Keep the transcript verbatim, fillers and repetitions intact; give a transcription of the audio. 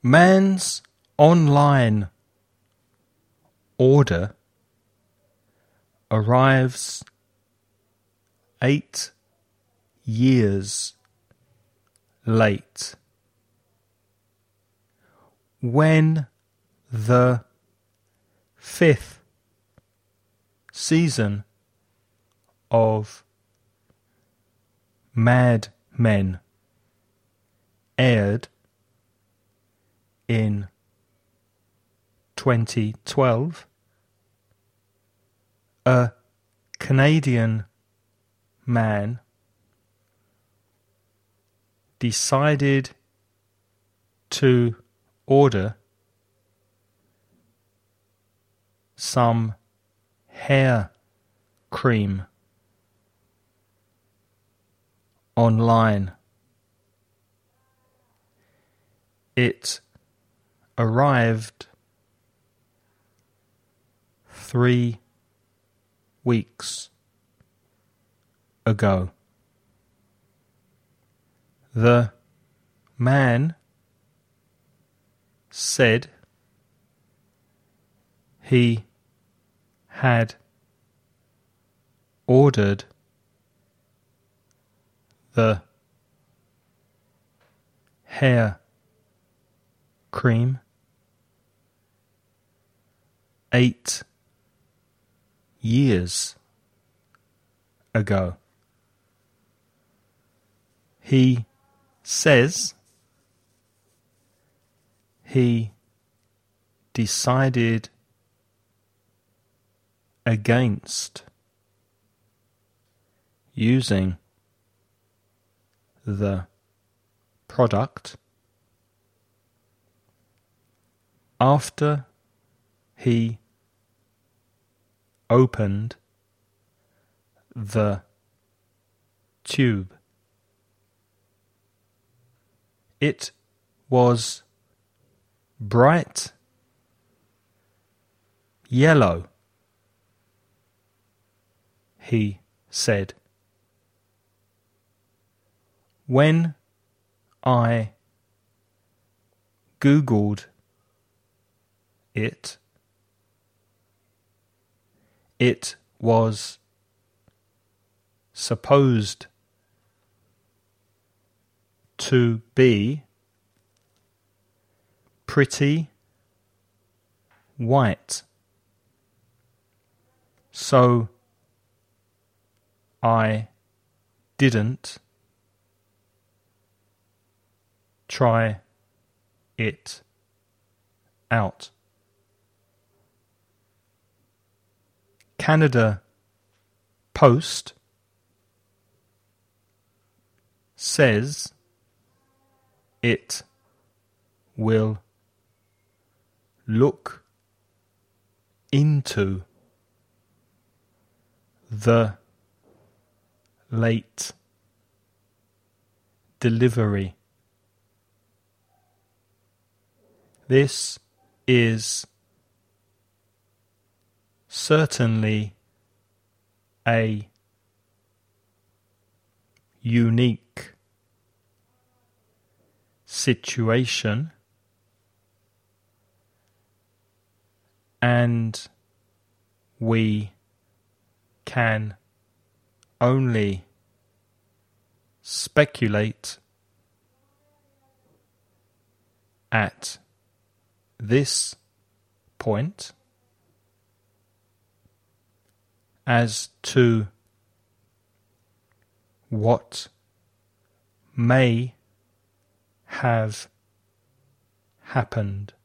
Man's online order arrives eight years late. When the fifth season of Mad Men aired in twenty twelve, a Canadian man decided to order some hair cream online. It arrived three weeks ago. The man said he had ordered the hair cream eight years ago. He says he decided against using the product after he opened the tube. It was bright yellow, he said. When I Googled it, it was supposed to be pretty white. So I didn't try it out. Canada Post says it will look into the late delivery. This is certainly a unique situation, and we can only speculate at this point as to what may have happened.